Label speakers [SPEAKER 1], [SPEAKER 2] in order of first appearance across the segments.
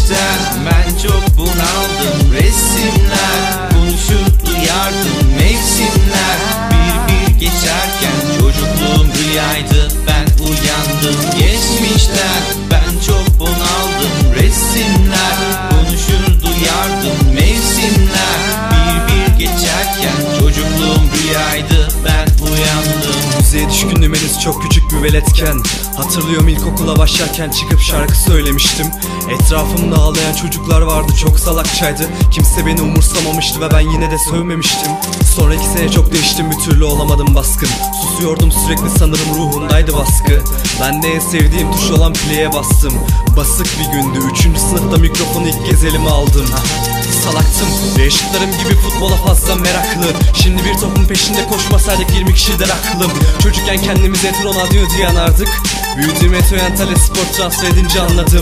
[SPEAKER 1] Geçmişten ben çok bunaldım. Resimler konuşup duyardım, mevsimler bir bir geçerken çocukluğum rüyaydı, ben uyandım. Geçmişten ben çok bunaldım. Resimler konuşur duyardım, mevsimler bir bir geçerken çocukluğum rüyaydı, ben uyandım.
[SPEAKER 2] Müziğe düşkündüm henüz çok küçük bir veletken. Hatırlıyorum ilkokula başlarken çıkıp şarkı söylemiştim. Etrafımda ağlayan çocuklar vardı, çok salakçaydı. Kimse beni umursamamıştı ve ben yine de sövmemiştim. Sonra 2 sene çok değiştim, bir türlü olamadım baskın. Susuyordum sürekli, sanırım ruhumdaydı baskı. Ben de en sevdiğim tuş olan play'e bastım. Basık bir gündü, 3. sınıfta mikrofonu ilk kez elime aldım. Salaktım, yaşıtlarım gibi futbola fazla meraklı. Şimdi bir topun peşinde koşmasaydık 20 kişi de aklım. Çocukken kendimizi Eto Ronaldo diye anardık. Büyüdüğüm Eto Yantale spor transfer edince anladım.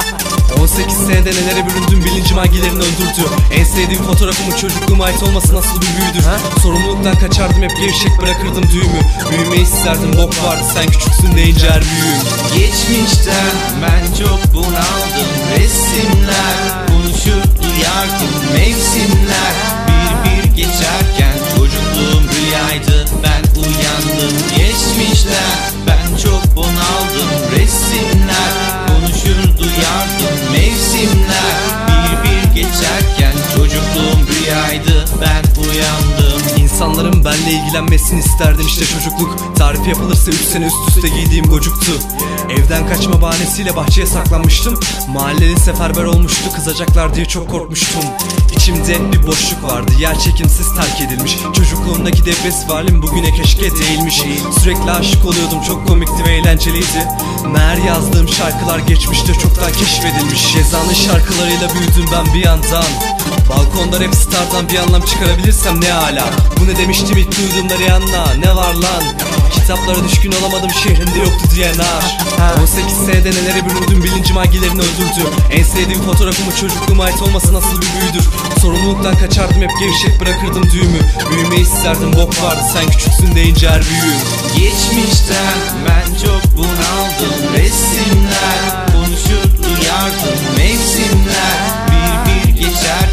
[SPEAKER 2] 18 senede nelere büründüm, bilincim hangilerini öldürdü. En sevdiğim fotoğrafımın çocukluğuma ait olması nasıl bir büyüdür. Sorumluluktan kaçardım, hep gevşek bırakırdım düğümü. Büyümeyi isterdim, bok vardı sen küçüksün deyince her büyüğüm.
[SPEAKER 1] Geçmişten ben çok bunaldım. Resimler konuşup duyardım, mevsimler bir bir geçerken çocukluğum rüyaydı, ben uyandım. Geçmişten ben çok bunaldım. Resimler konuşur duyardım, mevsimler bir bir geçerken çocukluğum rüyaydı, ben uyandım.
[SPEAKER 2] İnsanların benle ilgilenmesini isterdim, işte çocukluk. Tarif yapılırsa 3 sene üst üste giydiğim gocuktu. Evden kaçma bahanesiyle bahçeye saklanmıştım. Mahalleli seferber olmuştu, kızacaklar diye çok korkmuştum. İçimde bir boşluk vardı, yer çekimsiz terk edilmiş. Çocukluğumdaki depresif halim bugüne keşke değilmiş. Sürekli aşık oluyordum, çok komikti ve eğlenceliydi. Meğer yazdığım şarkılar geçmişte çoktan keşfedilmiş. Ceza'nın şarkılarıyla büyüdüm ben bir yandan. Balkonda rap stardan bir anlam çıkarabilirsem ne hala. Bu ne demiştim ilk duyduğumda Rihanna, ne var lan? Kitaplara düşkün olamadım, şehrinde yoktu diyen ağır. 18 senede nelere büründüm, bilincim hangilerini öldürdü. En sevdiğim fotoğrafımın çocukluğuma ait olması nasıl bir büyüdür. Sorumluluktan kaçardım, hep gevşek bırakırdım düğümü. Büyümeyi isterdim, bok vardı sen küçüksün deyince her büyüğüm.
[SPEAKER 1] Geçmişten ben çok bunaldım. Resimler konuşup duyardım, mevsimler bir bir geçer